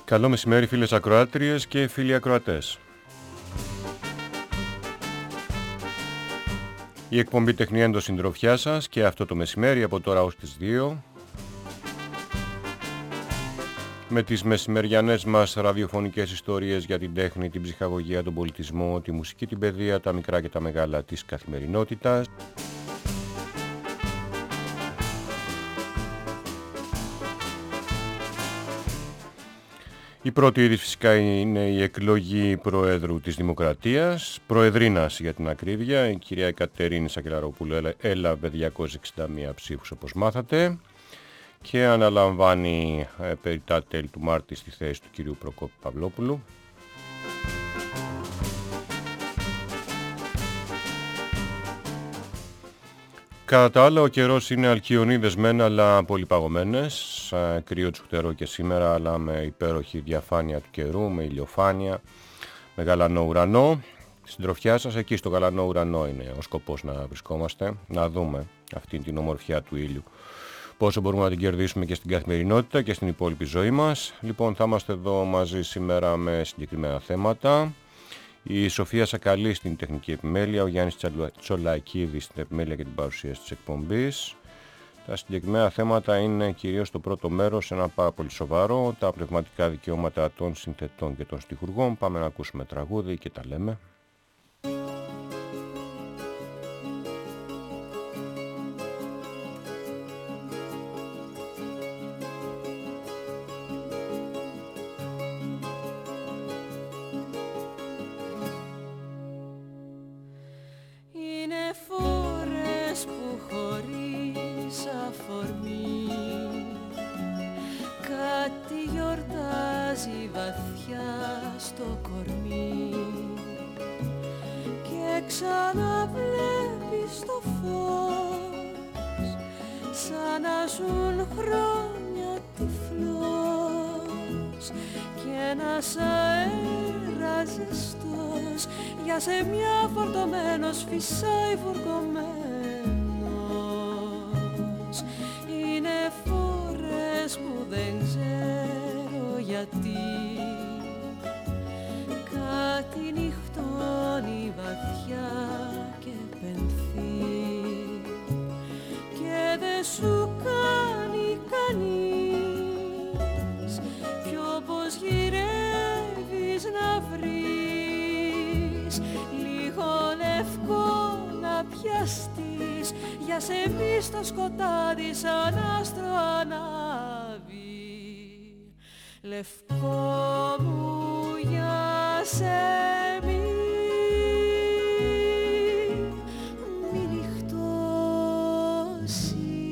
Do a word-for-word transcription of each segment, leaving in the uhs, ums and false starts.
Καλό μεσημέρι φίλες ακροάτριες και φίλοι ακροατές. Η εκπομπή Τεχνιέντος συντροφιά σας και αυτό το μεσημέρι από τώρα ως τις δύο με τις μεσημεριανές μας ραδιοφωνικές ιστορίες για την τέχνη, την ψυχαγωγία, τον πολιτισμό, τη μουσική, την παιδεία, τα μικρά και τα μεγάλα της καθημερινότητας. Η πρώτη είδηση φυσικά είναι η εκλογή Προέδρου της Δημοκρατίας, Προεδρίνας για την ακρίβεια. Η κυρία Κατερίνη Σακελαροπούλου έλαβε διακόσιες εξήντα μία ψήφους όπως μάθατε και αναλαμβάνει ε, περί τα τέλη του Μάρτη στη θέση του κυρίου Προκόπη Παυλόπουλου. Κατά τα άλλα, ο καιρός είναι αλκιονίδες μεν, αλλά πολύ παγωμένες. Κρύο τσουχτερό και σήμερα, αλλά με υπέροχη διαφάνεια του καιρού, με ηλιοφάνεια, με γαλανό ουρανό. Συντροφιά σας, εκεί στο γαλανό ουρανό είναι ο σκοπός να βρισκόμαστε, να δούμε αυτή την ομορφιά του ήλιου. Πόσο μπορούμε να την κερδίσουμε και στην καθημερινότητα και στην υπόλοιπη ζωή μας. Λοιπόν, θα είμαστε εδώ μαζί σήμερα με συγκεκριμένα θέματα. Η Σοφία Σακαλή στην τεχνική επιμέλεια, ο Γιάννης Τσολακίδης στην επιμέλεια και την παρουσίαση της εκπομπής. Τα συγκεκριμένα θέματα είναι κυρίως το πρώτο μέρος, ένα πάρα πολύ σοβαρό, τα πνευματικά δικαιώματα των συνθετών και των στιχουργών. Πάμε να ακούσουμε τραγούδι και τα λέμε. Φυσάει φορκωμένος. Είναι φορές που δεν ξέρω γιατί κάτι νυχτώνει βαθιά και πενθεί και δεν σου κάνει κανείς κι όπως γυρεύεις να βρεις λίγο λευκό να πιαστείς, για σε μη στο σκοτάδι σαν άστρο ανάβει. Λευκό μου για σε μη, μη νυχτώσεις.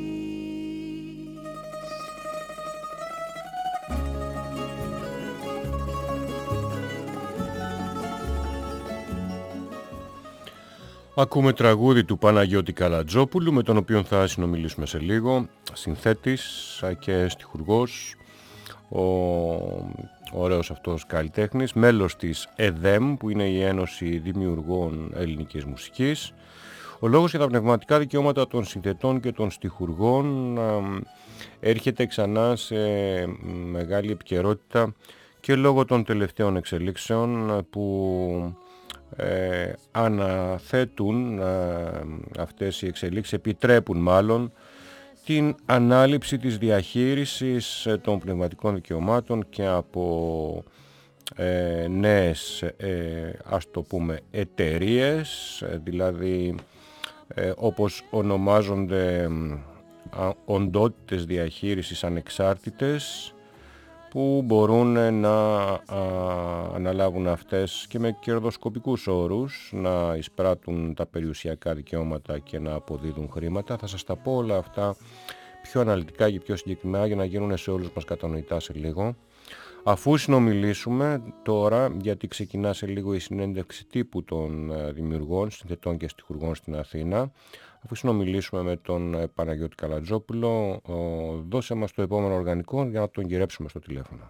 Ακούμε τραγούδι του Παναγιώτη Καλατζόπουλου, με τον οποίο θα συνομιλήσουμε σε λίγο. Συνθέτης και στιχουργός, ο ωραίος αυτός καλλιτέχνης, μέλος της ΕΔΕΜ, που είναι η Ένωση Δημιουργών Ελληνικής Μουσικής. Ο λόγος για τα πνευματικά δικαιώματα των συνθετών και των στιχουργών έρχεται ξανά σε μεγάλη επικαιρότητα και λόγω των τελευταίων εξελίξεων που Ε, αναθέτουν ε, αυτές οι εξελίξεις, επιτρέπουν μάλλον την ανάληψη της διαχείρισης ε, των πνευματικών δικαιωμάτων και από ε, νέες ε, ας το πούμε εταιρείες, ε, δηλαδή ε, όπως ονομάζονται ε, οντότητες διαχείρισης ανεξάρτητες, που μπορούν να α, αναλάβουν αυτές και με κερδοσκοπικούς όρους να εισπράττουν τα περιουσιακά δικαιώματα και να αποδίδουν χρήματα. Θα σας τα πω όλα αυτά πιο αναλυτικά και πιο συγκεκριμένα για να γίνουν σε όλους μας κατανοητά σε λίγο. Αφού συνομιλήσουμε τώρα, γιατί ξεκινά σε λίγο η συνέντευξη τύπου των δημιουργών, συνθετών και στιχουργών στην Αθήνα, αφού συνομιλήσουμε με τον Παναγιώτη Καλατζόπουλο, δώσε μας το επόμενο οργανικό για να τον γυρέψουμε στο τηλέφωνο.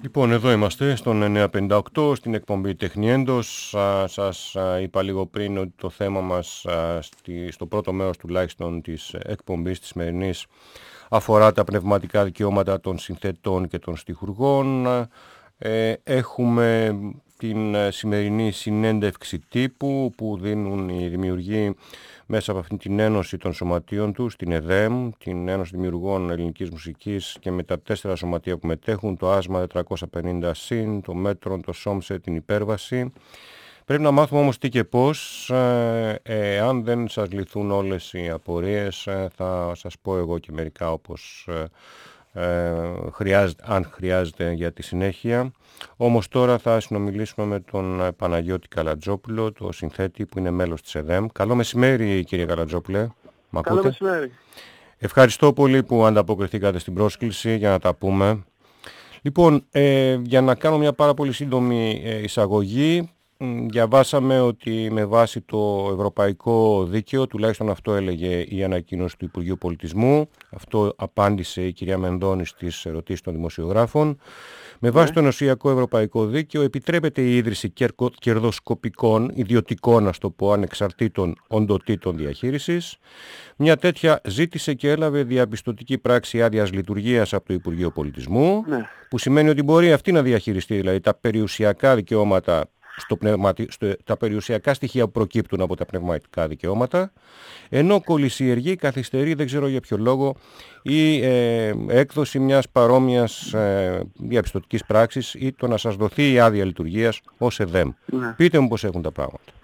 Λοιπόν, εδώ είμαστε στον εννιακόσια πενήντα οκτώ, στην εκπομπή Τεχνιέντος. Α, σας α, είπα λίγο πριν ότι το θέμα μας α, στη, στο πρώτο μέρος τουλάχιστον της εκπομπής της σημερινής αφορά τα πνευματικά δικαιώματα των συνθετών και των στιχουργών. Ε, έχουμε την σημερινή συνέντευξη τύπου που δίνουν οι δημιουργοί μέσα από αυτήν την ένωση των σωματείων τους, την ΕΔΕΜ, την Ένωση Δημιουργών Ελληνικής Μουσικής, και με τα τέσσερα σωματεία που μετέχουν, το Άσμα τετρακόσια πενήντα συν, το Μέτρον, το Σόμσε, την Υπέρβαση. Πρέπει να μάθουμε όμως τι και πώς. Ε, ε, αν δεν σας λυθούν όλες οι απορίες, ε, θα σας πω εγώ και μερικά όπως ε, ε, χρειάζεται, αν χρειάζεται για τη συνέχεια. Όμως τώρα θα συνομιλήσουμε με τον Παναγιώτη Καλατζόπουλο, το συνθέτη που είναι μέλος της ΕΔΕΜ. Καλό μεσημέρι, κύριε Καλατζόπουλε. Μ' ακούτε? Καλό μεσημέρι. Ευχαριστώ πολύ που ανταποκριθήκατε στην πρόσκληση για να τα πούμε. Λοιπόν, ε, για να κάνω μια πάρα πολύ σύντομη ε, εισαγωγή, διαβάσαμε ότι με βάση το ευρωπαϊκό δίκαιο, τουλάχιστον αυτό έλεγε η ανακοίνωση του Υπουργείου Πολιτισμού, αυτό απάντησε η κυρία Μενδώνη στις ερωτήσεις των δημοσιογράφων, με βάση ναι. το ενωσιακό ευρωπαϊκό δίκαιο επιτρέπεται η ίδρυση κερδοσκοπικών, ιδιωτικών, ας το πω, ανεξαρτήτων οντοτήτων διαχείρισης. Μια τέτοια ζήτησε και έλαβε διαπιστωτική πράξη άδειας λειτουργίας από το Υπουργείο Πολιτισμού, ναι. που σημαίνει ότι μπορεί αυτή να διαχειριστεί δηλαδή τα περιουσιακά δικαιώματα, Στο πνευματι... στο... τα περιουσιακά στοιχεία που προκύπτουν από τα πνευματικά δικαιώματα, ενώ κολυσιεργεί, καθυστερεί, δεν ξέρω για ποιο λόγο, η ε, έκδοση μιας παρόμοιας ε, διαπιστωτικής πράξης ή το να σας δοθεί η άδεια λειτουργίας ως ΕΔΕΜ. Ναι. Πείτε μου πώς έχουν τα πράγματα.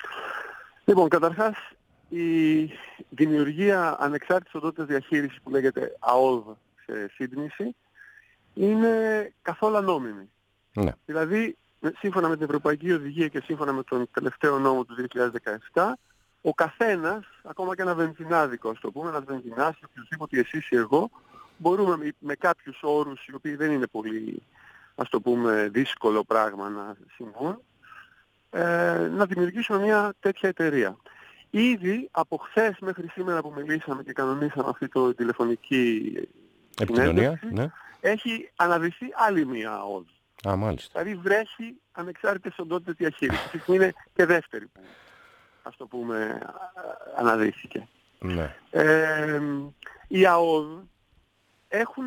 Λοιπόν, καταρχάς η δημιουργία ανεξάρτητης οντότητας διαχείρισης που λέγεται ΑΟΔ σε σύντμηση είναι καθόλου νόμιμη. Ναι. Δηλαδή, σύμφωνα με την Ευρωπαϊκή Οδηγία και σύμφωνα με τον τελευταίο νόμο του δύο χιλιάδες δεκαεπτά, ο καθένας, ακόμα και ένα βενζινάδικο, ας το πούμε, ένας βενζινάς, οποιοδήποτε εσείς ή εγώ, μπορούμε με, με κάποιους όρους, οι οποίοι δεν είναι πολύ, ας το πούμε, δύσκολο πράγμα να συμβούν, ε, να δημιουργήσουμε μια τέτοια εταιρεία. Ήδη από χθες μέχρι σήμερα που μιλήσαμε και κανονίσαμε αυτή τη τηλεφωνική επικοινωνία, ναι. έχει αναδυθεί άλλη μια ΑΟΔ. Α, μάλιστα. Δηλαδή βρέχει ανεξάρτητες οντότητες διαχείρισης. Είναι και δεύτερη που, ας το πούμε, αναδείχθηκε. Ναι. Ε, οι ΑΟΔ έχουν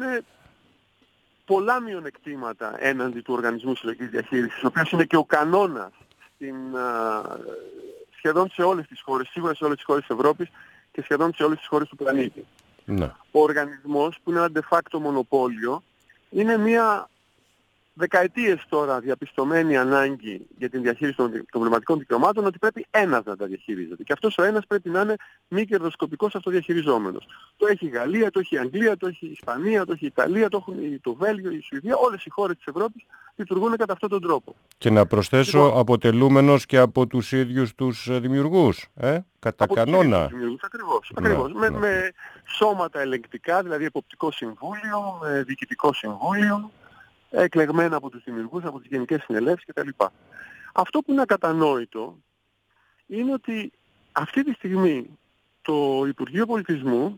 πολλά μειονεκτήματα έναντι του Οργανισμού Συλλογικής Διαχείρισης, ο οποίος είναι και ο κανόνας στην, α, σχεδόν σε όλες τις χώρες, σίγουρα σε όλες τις χώρες της Ευρώπης και σχεδόν σε όλες τις χώρες του πλανήτη. Ναι. Ο οργανισμός, που είναι ένα de facto μονοπόλιο, είναι μια δεκαετίες τώρα διαπιστωμένη ανάγκη για την διαχείριση των, των πνευματικών δικαιωμάτων, ότι πρέπει ένας να τα διαχειρίζεται. Και αυτός ο ένας πρέπει να είναι μη κερδοσκοπικός αυτοδιαχειριζόμενος. Το έχει η Γαλλία, το έχει η Αγγλία, το έχει η Ισπανία, το έχει η Ιταλία, το έχουν το Βέλγιο, η Σουηδία. Όλες οι χώρες της Ευρώπης λειτουργούν κατά αυτόν τον τρόπο. Και να προσθέσω, λοιπόν, αποτελούμενος και από τους ίδιους τους δημιουργούς, ε? κατά από κανόνα. Τους δημιουργούς, ακριβώς. Ναι, ακριβώς. ναι. Με, με σώματα ελεγκτικά, δηλαδή εποπτικό συμβούλιο, με διοικητικό συμβούλιο, εκλεγμένα από τους δημιουργούς, από τις γενικές συνελεύσεις κτλ. Αυτό που είναι ακατανόητο είναι ότι αυτή τη στιγμή το Υπουργείο Πολιτισμού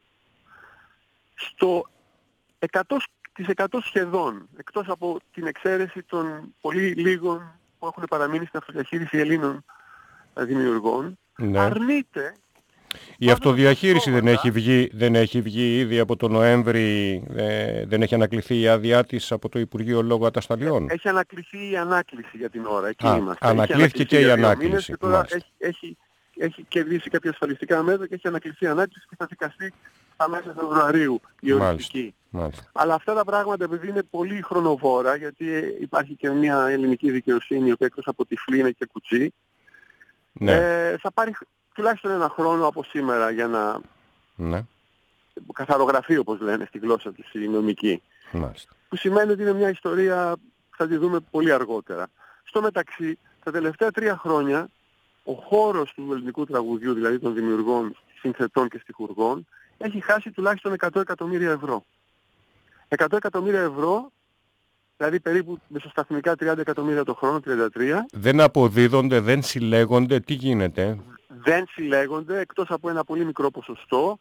στο εκατό τοις εκατό σχεδόν, εκτός από την εξαίρεση των πολύ λίγων που έχουν παραμείνει στην αυτοδιαχείριση Ελλήνων δημιουργών, ναι. αρνείται. Η αυτοδιαχείριση δεν έχει, βγει, δεν έχει βγει ήδη από τον Νοέμβρη, ε, δεν έχει ανακληθεί η άδειά της από το Υπουργείο λόγω ατασταλιών. Έχει ανακληθεί η ανάκληση για την ώρα, εκεί Α, είμαστε. ανακλήθηκε και η ανάκληση. Και τώρα έχει, έχει, έχει κερδίσει κάποια ασφαλιστικά μέτρα και έχει ανακληθεί η ανάκληση και θα δικαστεί στα μέσα Φεβρουαρίου η οριστική. Αλλά αυτά τα πράγματα, επειδή είναι πολύ χρονοβόρα, γιατί υπάρχει και μια ελληνική δικαιοσύνη, η οποία εκτός από τυφλή είναι και κουτσή, ναι. ε, θα πάρει τουλάχιστον ένα χρόνο από σήμερα για να ναι. καθαρογραφεί, όπως λένε στη γλώσσα τους οι νομικοί. Μάλιστα. Που σημαίνει ότι είναι μια ιστορία που θα τη δούμε πολύ αργότερα. Στο μεταξύ, τα τελευταία τρία χρόνια, ο χώρος του ελληνικού τραγουδιού, δηλαδή των δημιουργών, συνθετών και στιχουργών, έχει χάσει τουλάχιστον εκατό εκατομμύρια ευρώ. εκατό εκατομμύρια ευρώ, δηλαδή περίπου μεσοσταθμικά τριάντα εκατομμύρια το χρόνο, τριάντα τρία. Δεν αποδίδονται, δεν συλλέγονται, τι γίνεται? Δεν συλλέγονται, εκτός από ένα πολύ μικρό ποσοστό,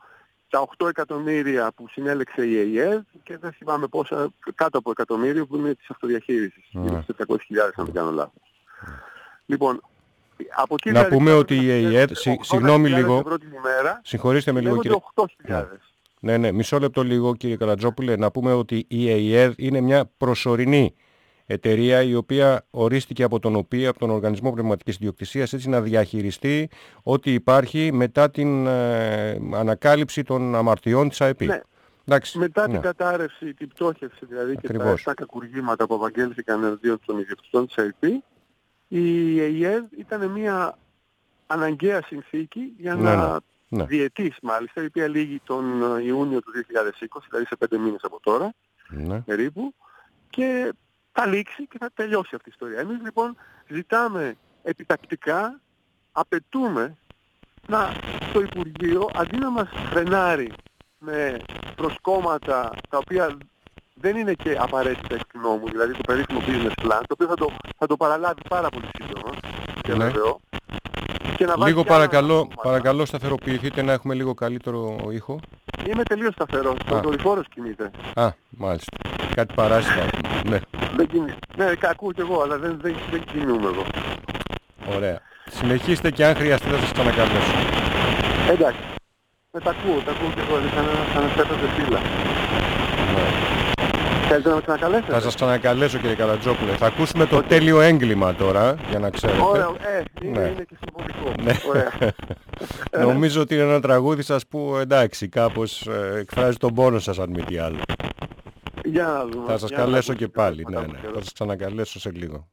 τα οκτώ εκατομμύρια που συνέλεξε η ΕΙΕΔ και δεν θυμάμαι πόσα, κάτω από εκατομμύριο που είναι της αυτοδιαχείρισης. Mm. Είναι επτακόσιες χιλιάδες αν δεν κάνω λάθος. Mm. Λοιπόν, από εκεί να πούμε ότι η ΕΙΕΔ, συγγνώμη λίγο, ημέρα, συγχωρήστε με λίγο κύριε. οκτώ χιλιάδες. Ναι, ναι, μισό λεπτό λίγο κύριε Καλατζόπουλε, να πούμε ότι η ΕΙΕΔ είναι μια προσωρινή εταιρεία η οποία ορίστηκε από τον ΟΠΗ, από τον Οργανισμό Πνευματικής Ιδιοκτησίας, έτσι να διαχειριστεί ό,τι υπάρχει μετά την ε, ανακάλυψη των αμαρτιών της ΑΕΠ. Ναι. Εντάξει, μετά ναι. την κατάρρευση, την πτώχευση δηλαδή Ακριβώς. και τα επτά κακουργήματα που απαγγέλθηκαν εναντίον των ιδιοκτητών της ΑΕΠ, η ΕΙΕΔ ήταν μια αναγκαία συνθήκη για ναι, να ναι. Ναι. διετής μάλιστα, η οποία λήγει τον Ιούνιο του δύο χιλιάδες είκοσι, δηλαδή σε πέντε μήνες από τώρα, ναι. περίπου, και θα λήξει και θα τελειώσει αυτή η ιστορία. Εμείς λοιπόν ζητάμε επιτακτικά, απαιτούμε να το Υπουργείο, αντί να μας φρενάρει με προσκόμματα τα οποία δεν είναι και απαραίτητα εκ του νόμου, δηλαδή το περίφημο business plan, το οποίο θα το, θα το παραλάβει πάρα πολύ σύντομα και ναι. βεβαιώ. Και να λίγο παρακαλώ, παρακαλώ σταθεροποιηθείτε να έχουμε λίγο καλύτερο ήχο. Είμαι τελείως σταθερός, το δορυφόρος κινείται. Α, μάλιστα. Κάτι παράσιτα. Ναι. Δεν κινεί. Ναι, ακούω κι εγώ, αλλά δεν, δεν, δεν κινούμε εγώ. Ωραία. Συνεχίστε και αν χρειαστεί θα σας ξανακαλέσω. Εντάξει. Με τα ακούω, τα ακούω κι εγώ, δεν θα αναστέτονται φύλλα. Ναι. Θέλετε να με ξανακαλέσετε? Θα σας ξανακαλέσω κύριε Καλατζόπουλε. Θα ακούσουμε το okay. τέλειο έγκλημα τώρα, για να ξέρετε. Ωραία, ε, είναι, ναι. είναι και συμβολικό. Ναι. Ωραία. Νομίζω ότι είναι ένα τραγούδι σας που εντάξει, κάπως ε, εκφράζει τον πόνο σας αν μη τι άλλο. Για να δούμε. Θα σας για καλέσω και πάλι, ναι, ναι. Θα σας ξανακαλέσω σε λίγο.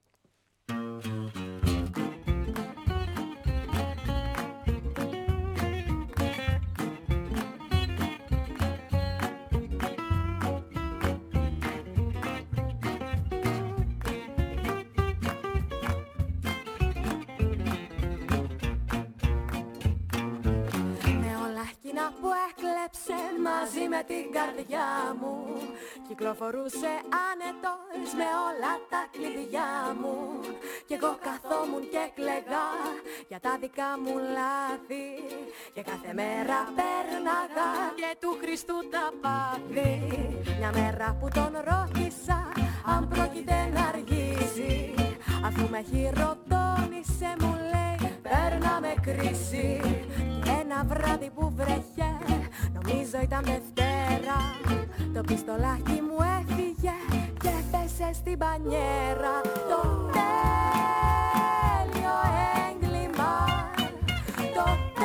Που έκλεψε μαζί με την καρδιά μου, κυκλοφορούσε άνετος με όλα τα κλειδιά μου, κι εγώ καθόμουν και κλαιγά για τα δικά μου λάθη, και κάθε μέρα πέρναγα και του Χριστού τα πάθη. Μια μέρα που τον ρώτησα αν πρόκειται να αργήσει, αφού με χειροτώνησε μου λέει παίρνα με κρίση. Ένα βράδυ που βρέχε, νομίζω ήταν Δευτέρα, το πιστολάκι μου έφυγε και πέσε στην πανιέρα. Το τέλειο έγκλημα, το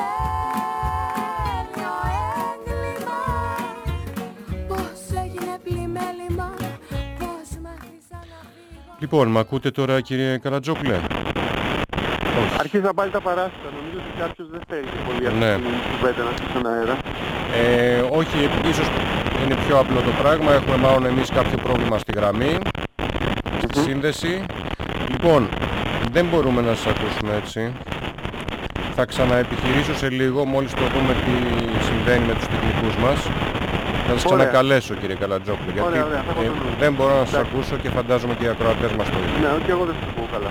τέλειο έγκλημα, πώς έγινε πλημέλημα, πώς μ' άφησα να φύγω. Λοιπόν, μ' ακούτε τώρα κύριε Καλατζόπουλε? Αρχίζα πάλι τα παράσιτα. Νομίζω ότι κάποιος δεν θέλει πολύ αυτή ναι. την κουβέντα να στήσει στον αέρα. Ε, όχι, ίσως είναι πιο απλό το πράγμα. Έχουμε μάλλον εμείς κάποιο πρόβλημα στη γραμμή, στη mm-hmm. σύνδεση. Λοιπόν, δεν μπορούμε να σας ακούσουμε έτσι. Θα ξαναεπιχειρήσω σε λίγο, μόλις το δούμε τι συμβαίνει με τους τεχνικούς μας. Θα σας ξανακαλέσω κύριε Καλατζόπουλε, γιατί ωραία, ωραία, ε, δεν μπορώ να σας ακούσω και φαντάζομαι και οι ακροατές μας το ίδιο. Ναι, και εγώ δεν σας ακούω καλά.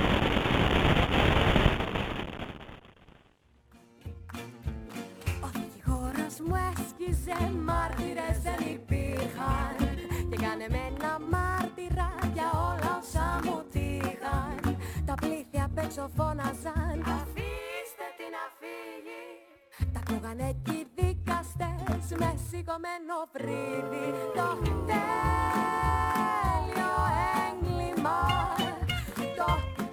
Μάρτυρες δεν υπήρχαν και κάνε με ένα μάρτυρα για όλα όσα μου τύχαν. Τα πλήθη απ' έξω φώναζαν αφήστε την να φύγει. Τα ακούγανε κι οι δικαστές με σηκωμένο βρύδι. Το τέλειο έγκλημα, το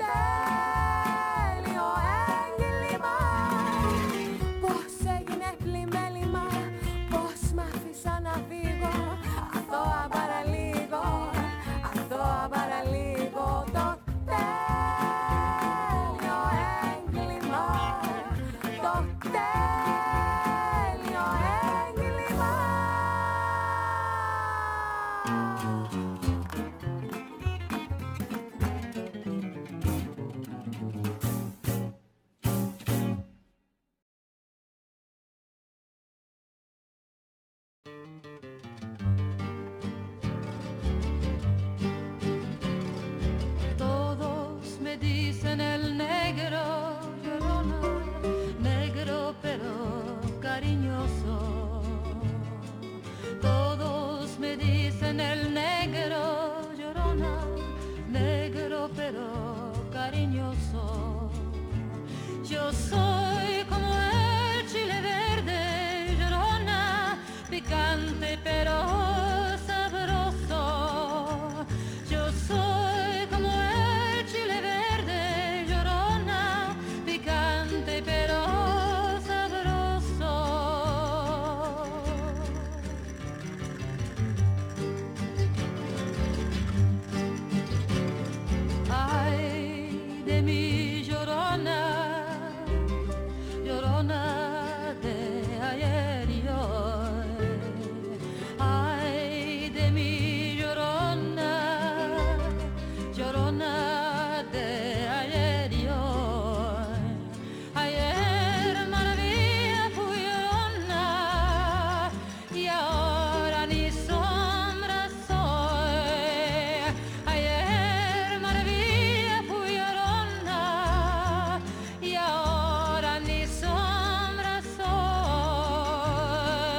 τέλειο έγκλημα, πώς έγινε πλημέλημα, πώς μ' άφησα να φύγω, αθώα παραλίγο, αθώα παραλίγο. Το τέλειο έγκλημα, το τέλειο έγκλημα. dicen el negro, llorona, negro pero cariñoso. Yo soy como el chile verde, llorona, picante pero sabroso. Yo soy como el chile verde, llorona, picante pero sabroso. Ay de mi llorona, llorona de ayer y hoy. Ay de mi llorona, llorona de ayer y hoy. Ayer maravilla fui llorona y ahora ni sombra soy. Ayer maravilla fui llorona y ahora ni sombra soy.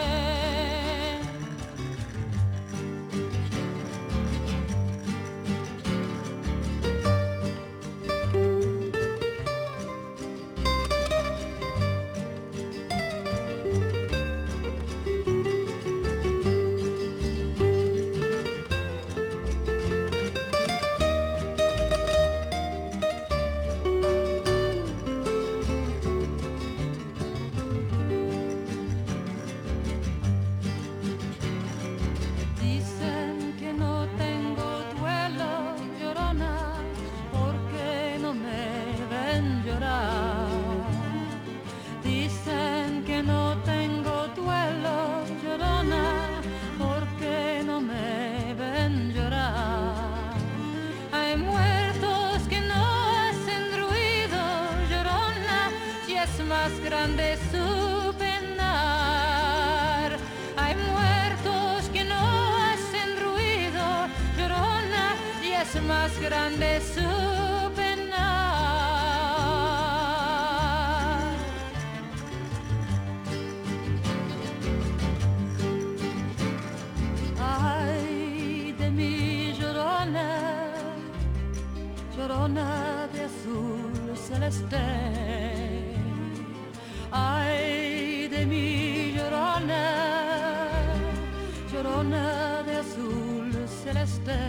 Dicen que no tengo duelo, llorona, porque no me ven llorar. Dicen que no tengo duelo, llorona, porque no me ven llorar. Hay muertos que no hacen ruido, llorona, si es más grande su penar. Hay muertos que no hacen ruido, llorona, y es más grande su penar. Ay de mi llorona, llorona de azul celeste. Ay de mi llorona, llorona de azul celeste.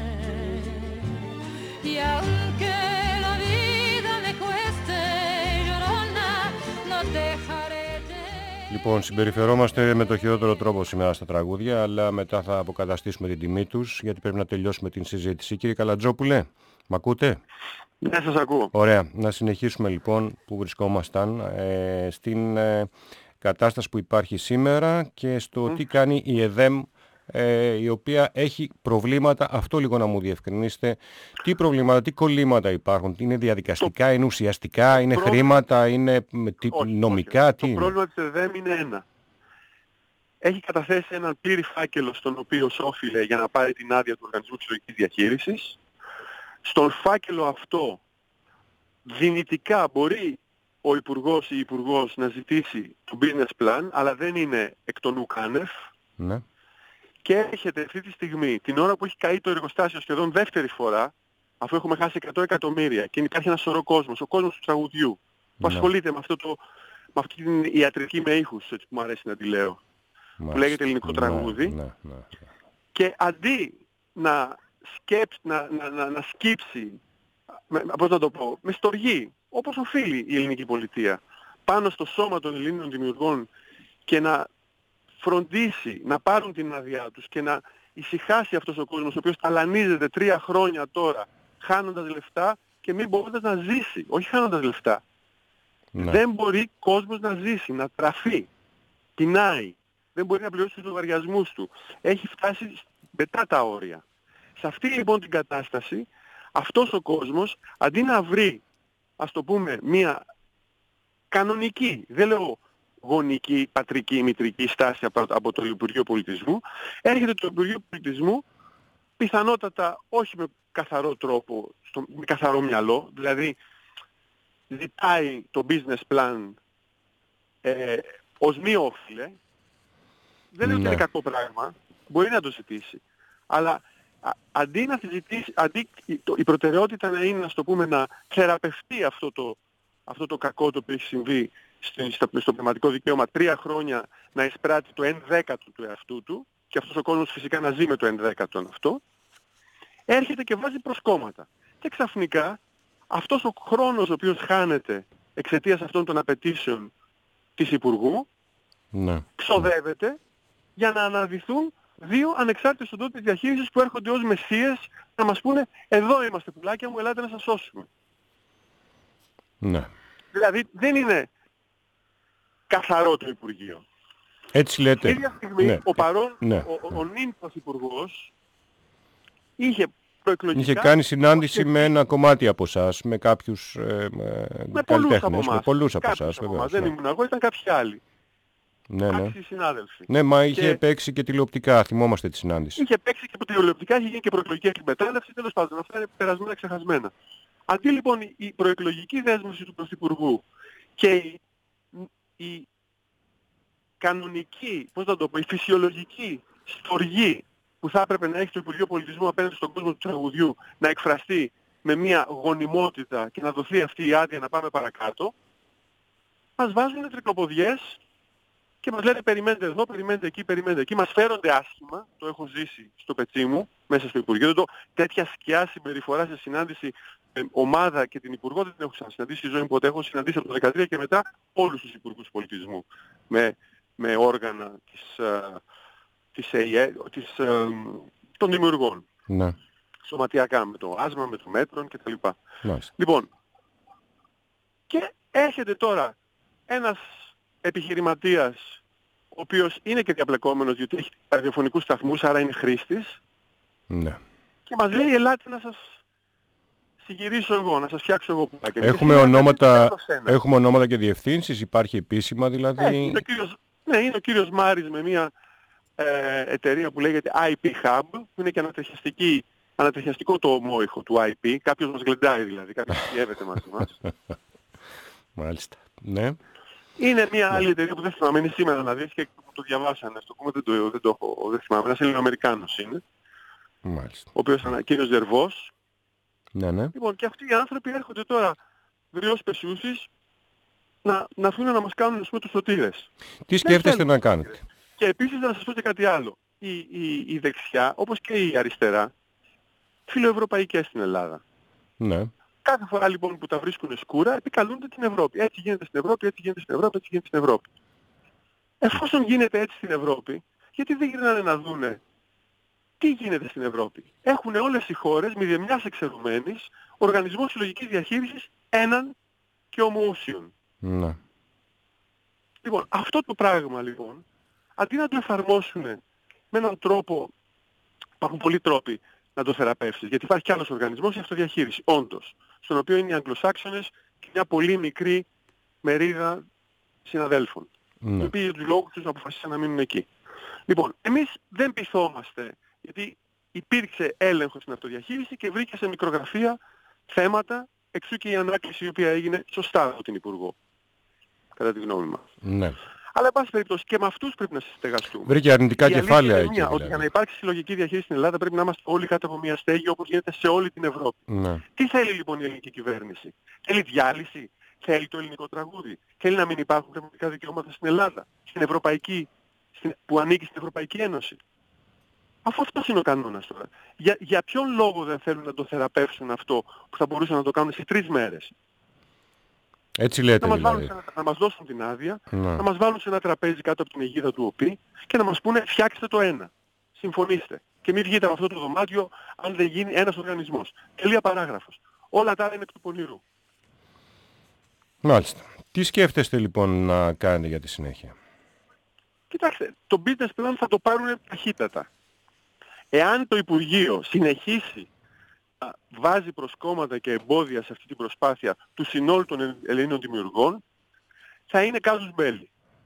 Y aunque la vida me cueste, llorona, no dejaré de... Λοιπόν, συμπεριφερόμαστε με το χειρότερο τρόπο σήμερα στα τραγούδια, αλλά μετά θα αποκαταστήσουμε την τιμή τους, γιατί πρέπει να τελειώσουμε την συζήτηση. Κύριε Καλατζόπουλε, μ' ακούτε? Ναι, σας ακούω. Ωραία. Να συνεχίσουμε λοιπόν που βρισκόμασταν ε, στην ε, κατάσταση που υπάρχει σήμερα και στο mm. τι κάνει η ΕΔΕΜ, ε, η οποία έχει προβλήματα. Αυτό λίγο να μου διευκρινίσετε. Τι προβλήματα, τι κολλήματα υπάρχουν, είναι διαδικαστικά, το... είναι ουσιαστικά, είναι πρόβλημα... χρήματα, είναι τι... όχι, νομικά, όχι. Τι το είναι? Το πρόβλημα της ΕΔΕΜ είναι ένα. Έχει καταθέσει έναν πλήρη φάκελο στον οποίο όφιλε για να πάρει την άδεια του Οργανισμού Συλλογικής Διαχείρισης. Στον φάκελο αυτό δυνητικά μπορεί ο Υπουργός ή η Υπουργός να ζητήσει το business plan, αλλά δεν είναι εκ των ουκάνευ. Ναι. Και έρχεται αυτή τη στιγμή, την ώρα που έχει καεί το εργοστάσιο σχεδόν δεύτερη φορά, αφού έχουμε χάσει εκατό εκατομμύρια και υπάρχει ένα σωρό κόσμος, ο κόσμος του τραγουδιού, που ναι. ασχολείται με, αυτό το, με αυτή την ιατρική με ήχους, έτσι που μου αρέσει να τη λέω, Μάλιστα. που λέγεται ελληνικό τραγούδι, ναι, ναι, ναι. και αντί να, σκέψ, να, να, να, να σκύψει, με, πώς να το πω, με στοργή, όπως οφείλει η ελληνική πολιτεία, πάνω στο σώμα των Ελλήνων δημιουργών και να φροντίσει να πάρουν την άδειά τους και να ησυχάσει αυτός ο κόσμος ο οποίος ταλανίζεται τρία χρόνια τώρα χάνοντας λεφτά και μην μπορώντας να ζήσει, όχι χάνοντας λεφτά. Ναι. Δεν μπορεί κόσμος να ζήσει, να τραφεί, πεινάει, δεν μπορεί να πληρώσει τους λογαριασμούς του. Έχει φτάσει μετά τα όρια. Σε αυτή λοιπόν την κατάσταση αυτός ο κόσμος αντί να βρει, ας το πούμε, μια κανονική, δεν λέω γονική, πατρική, μητρική στάση από το Υπουργείο Πολιτισμού, έρχεται το Υπουργείο Πολιτισμού πιθανότατα όχι με καθαρό τρόπο, στο, με καθαρό μυαλό, δηλαδή ζητάει το business plan ε, ως μη όφιλε, δεν λέω ότι είναι κακό πράγμα, μπορεί να το ζητήσει, Αλλά α, αντί να συζητήσει, αντί η, το, η προτεραιότητα να είναι, να το πούμε, να θεραπευτεί αυτό το, αυτό το κακό το οποίο έχει συμβεί στο, στο, στο πνευματικό δικαίωμα, τρία χρόνια να εισπράττει το ενδέκατο του εαυτού του, και αυτός ο κόσμος φυσικά να ζει με το ενδέκατο αυτό, έρχεται και βάζει προσκόμματα. Και ξαφνικά αυτός ο χρόνος ο οποίος χάνεται εξαιτίας αυτών των απαιτήσεων της Υπουργού, ναι, ξοδεύεται για να αναδυθούν δύο ανεξάρτητες οντότητες διαχείρισης που έρχονται ως μεσσίες να μας πούνε εδώ είμαστε πουλάκια μου, ελάτε να σας σώσουμε. Ναι. Δηλαδή δεν είναι καθαρό το Υπουργείο. Έτσι λέτε. Την ίδια στιγμή ναι. ο παρόν, ναι. ο, ο, ο νυν Πρωθυπουργός είχε προεκλογικά... Είχε κάνει συνάντηση με ένα κομμάτι από εσάς, με κάποιους ε, με καλλιτέχνες, με πολλούς από εσάς. Δεν ήμουν εγώ, ήταν κάποιοι άλλοι. Ναι, ναι. Άξιοι συνάδελφοι. Ναι, μα είχε και... παίξει και τηλεοπτικά, θυμόμαστε τη συνάντηση. Είχε παίξει και τηλεοπτικά, είχε γίνει και προεκλογική εκμετάλλευση, τέλος πάντων, αυτά είναι περασμένα, ξεχασμένα. Αντί λοιπόν η προεκλογική δέσμευση του Πρωθυπουργού και η, η κανονική, πώς να το πω, η φυσιολογική στοργή που θα έπρεπε να έχει το Υπουργείο Πολιτισμού απέναντι στον κόσμο του τραγουδιού να εκφραστεί με μια γονιμότητα και να δοθεί αυτή η άδεια να πάμε παρακάτω, μας βάζουν τρικλοποδιές και μας λένε περιμένετε εδώ, περιμένετε εκεί, περιμένετε εκεί. Μας φέρονται άσχημα, το έχω ζήσει στο πετσί μου, μέσα στο Υπουργείο. Το, τέτοια σκιά συμπεριφορά σε συνάντηση ε, ομάδα και την Υπουργό δεν την έχω ξανασυναντήσει στη ζωή μου ποτέ. Έχω συναντήσει από το δεκατρία και μετά όλους τους Υπουργούς Πολιτισμού με, με όργανα της, ε, της, ΕΕ, της, ε, των δημιουργών. Ναι. Σωματιακά, με το άσμα, με το μέτρον κτλ. Ναι. Λοιπόν, και έρχεται τώρα ένας επιχειρηματίας, ο οποίος είναι και διαπλεκόμενος, διότι έχει ραδιοφωνικούς σταθμούς, άρα είναι χρήστης, ναι, και μας λέει ελάτε να σας συγκυρίσω εγώ, να σας φτιάξω εγώ πουλάκια. Έχουμε ονόματα, έχουμε ονόματα και διευθύνσεις, υπάρχει επίσημα δηλαδή. Ε, είναι ο κύριος, ναι, είναι ο κύριος Μάρης με μια ε, εταιρεία που λέγεται άι πι Hub, που είναι και ανατριχιαστική, ανατριχιαστικό το ομόηχο του άι πι, κάποιος μας γλεντάει δηλαδή, κάποιος πιεύεται μαζί μας. Μάλιστα, ναι. Είναι μια άλλη εταιρεία που δεν θυμάμαι, είναι σήμερα να δεις και που το διαβάσανε, στο κόμμα δεν το, δεν το έχω, δεν θυμάμαι, ένας Ελληνοαμερικάνος είναι. Μάλιστα. Ο οποίος είναι κύριος Ζερβός. Ναι, ναι. Λοιπόν, και αυτοί οι άνθρωποι έρχονται τώρα γριώς πεσούσις να, να έρθουν να μας κάνουν, ας πούμε, τους σωτήρες. Τι σκέφτεστε να κάνετε? Και επίσης να σας πω και κάτι άλλο. Η, η, η δεξιά, όπως και η αριστερά, φιλοευρωπαϊκές στην Ελλάδα. Ναι. Κάθε φορά λοιπόν που τα βρίσκουν σκούρα, επικαλούνται την Ευρώπη. Έτσι γίνεται στην Ευρώπη, έτσι γίνεται στην Ευρώπη, έτσι γίνεται στην Ευρώπη. Εφόσον γίνεται έτσι στην Ευρώπη, γιατί δεν γυρνάνε να δούνε τι γίνεται στην Ευρώπη? Έχουν όλες οι χώρες, μηδεμιάς εξαιρουμένης, οργανισμό συλλογικής διαχείρισης έναν και ομοούσιον. Ναι. Λοιπόν, αυτό το πράγμα λοιπόν, αντί να το εφαρμόσουν με έναν τρόπο, υπάρχουν πολλοί τρόποι να το θεραπεύσεις, γιατί υπάρχει κι άλλος οργανισμός για αυτοδιαχείριση, όντως, στον οποίο είναι οι Αγγλοσάξονες και μια πολύ μικρή μερίδα συναδέλφων, ναι, οι οποίοι για τους λόγους τους αποφασίσαν να μείνουν εκεί. Λοιπόν, εμείς δεν πειθόμαστε, γιατί υπήρξε έλεγχος στην αυτοδιαχείριση και βρήκε σε μικρογραφία θέματα, εξού και η ανάκληση η οποία έγινε σωστά από την Υπουργό, κατά τη γνώμη μας. Ναι. Αλλά, εν πάση περιπτώσει, και με αυτούς πρέπει να συστεγαστούμε. Βρήκε αρνητικά η κεφάλαια εκεί. Δηλαδή. Δηλαδή. Ότι για να υπάρξει συλλογική διαχείριση στην Ελλάδα πρέπει να είμαστε όλοι κάτω από μια στέγη όπως γίνεται σε όλη την Ευρώπη. Ναι. Τι θέλει λοιπόν η ελληνική κυβέρνηση? Θέλει διάλυση? Θέλει το ελληνικό τραγούδι? Θέλει να μην υπάρχουν πνευματικά δικαιώματα στην Ελλάδα, στην Ευρωπαϊκή, στην, που ανήκει στην Ευρωπαϊκή Ένωση? Αφού αυτός είναι ο κανόνας τώρα. Για, για ποιον λόγο δεν θέλουν να το θεραπεύσουν αυτό που θα μπορούσαν να το κάνουν σε τρεις μέρες? Έτσι λέτε να, δηλαδή. μας βάλουν, να μας δώσουν την άδεια, ναι, να μας βάλουν σε ένα τραπέζι κάτω από την αιγίδα του ΟΠΗ και να μας πούνε φτιάξτε το ένα. Συμφωνήστε. Και μην βγείτε από αυτό το δωμάτιο αν δεν γίνει ένας οργανισμός. Τελεία παράγραφος. Όλα τα άλλα είναι εκ του πονηρού. Μάλιστα. Τι σκέφτεστε λοιπόν να κάνετε για τη συνέχεια? Κοιτάξτε, το business plan θα το πάρουν ταχύτατα. Εάν το Υπουργείο συνεχίσει να βάζει προσκόμματα και εμπόδια σε αυτή την προσπάθεια του συνόλου των Ελλήνων δημιουργών, θα είναι casus belli.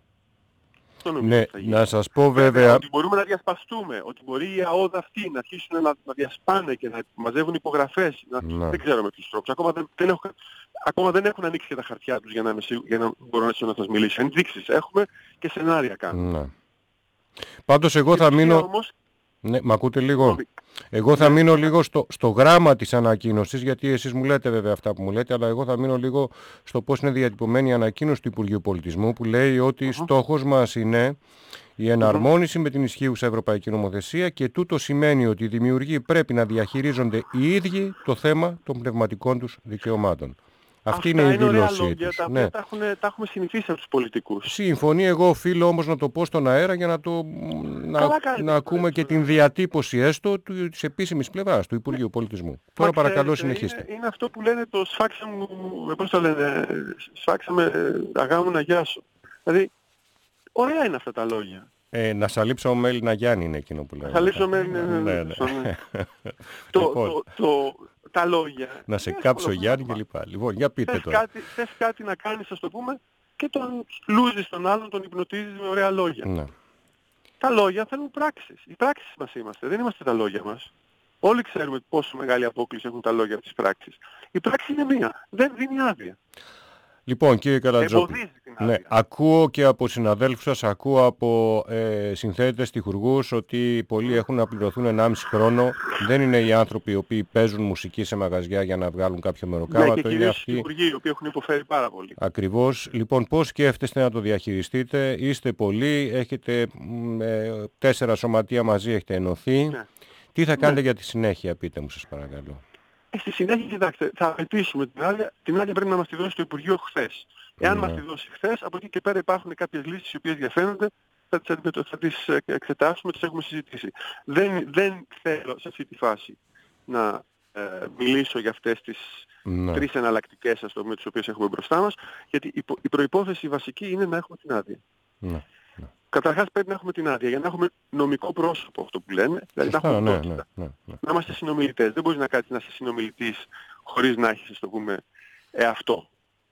Ναι, να σας πω βέβαια... βέβαια... Ότι μπορούμε να διασπαστούμε, ότι μπορεί οι ΑΟΔ αυτοί να αρχίσουν να, να διασπάνε και να μαζεύουν υπογραφές. Να... Ναι. Δεν ξέρω με ποιους τρόπους. Ακόμα δεν, δεν, έχω... Ακόμα δεν έχουν ανοίξει και τα χαρτιά τους για να, σίγου... για να μπορώ να σας μιλήσω. Ενδείξεις έχουμε και σενάρια κάνουμε. Ναι. Πάντως εγώ και θα μείνω... Όμως, Ναι, μ' ακούτε λίγο. Εγώ θα μείνω λίγο στο, στο γράμμα της ανακοίνωσης, γιατί εσείς μου λέτε βέβαια αυτά που μου λέτε, αλλά εγώ θα μείνω λίγο στο πώς είναι διατυπωμένη η ανακοίνωση του Υπουργείου Πολιτισμού, που λέει ότι uh-huh. στόχος μας είναι η εναρμόνιση uh-huh. με την ισχύουσα ευρωπαϊκή νομοθεσία και τούτο σημαίνει ότι οι δημιουργοί πρέπει να διαχειρίζονται οι ίδιοι το θέμα των πνευματικών τους δικαιωμάτων. Αυτή Αυτά είναι η είναι δήλωσή λόγια, της. Τα, Ναι. τα, έχουν, τα έχουμε συνηθίσει από τους πολιτικούς. Συμφωνεί, εγώ οφείλω όμως να το πω στον αέρα για να, το, να, να ακούμε και την διατύπωση έστω του, της επίσημης πλευράς του Υπουργείου Πολιτισμού. Τώρα Μα παρακαλώ ξέρετε, συνεχίστε. Είναι, είναι αυτό που λένε το σφάξε μου, πώς το λένε, σφάξε με αγά μου να γιάσω. Δηλαδή, ωραία είναι αυτά τα λόγια. Ε, να σαλείψω με Έλληνα Γιάννη είναι εκείνο που λέω. Να σαλείψω με Έλληνα τα λόγια. Να σε κάψω Γιάννη και λοιπά. Λοιπόν, για πείτε θες τώρα. Κάτι, θες κάτι να κάνεις, ας το πούμε, και τον λούζεις τον άλλον, τον υπνοτίζεις με ωραία λόγια. Ναι. Τα λόγια θέλουν πράξεις. Οι πράξεις μας είμαστε, δεν είμαστε τα λόγια μας. Όλοι ξέρουμε πόσο μεγάλη απόκληση έχουν τα λόγια από τις πράξεις. Η πράξη είναι μία. Δεν δίνει άδεια. Λοιπόν, κύριε Καλατζόπουλε, ναι, ακούω και από συναδέλφους σας, ακούω από ε, συνθέτες, τυχουργούς, ότι πολλοί έχουν να πληρωθούν ενάμιση χρόνο. Δεν είναι οι άνθρωποι οι οποίοι παίζουν μουσική σε μαγαζιά για να βγάλουν κάποιο μεροκάματο. Ναι, και είναι αυτοί οι τυχουργοί, οι οποίοι έχουν υποφέρει πάρα πολύ. Ακριβώς. Λοιπόν, πώς σκέφτεστε να το διαχειριστείτε? Είστε πολλοί, έχετε ε, τέσσερα σωματεία μαζί, έχετε ενωθεί. Ναι. Τι θα κάνετε ναι. για τη συνέχεια, πείτε μου σας παρακαλώ. Ε, στη συνέχεια, κοιτάξτε, θα απαιτήσουμε την άδεια. Την άδεια πρέπει να μας τη δώσει το Υπουργείο χθες. Εάν ναι. μας τη δώσει χθες, από εκεί και πέρα υπάρχουν κάποιες λύσεις οι οποίες διαφαίνονται, θα τις, θα τις εξετάσουμε, τις έχουμε συζητήσει. Δεν, δεν θέλω σε αυτή τη φάση να ε, μιλήσω για αυτές τις ναι. τρεις εναλλακτικές, ας το πούμε, τις οποίες έχουμε μπροστά μας, γιατί η, η προϋπόθεση βασική είναι να έχουμε την άδεια. Ναι. Καταρχάς πρέπει να έχουμε την άδεια για να έχουμε νομικό πρόσωπο, αυτό που λένε, δηλαδή να έχουμε ναι, ναι, ναι, ναι. να είμαστε συνομιλητές. Δεν μπορείς να κάτσεις να είσαι συνομιλητής χωρίς να έχεις, ας το πούμε, εαυτό.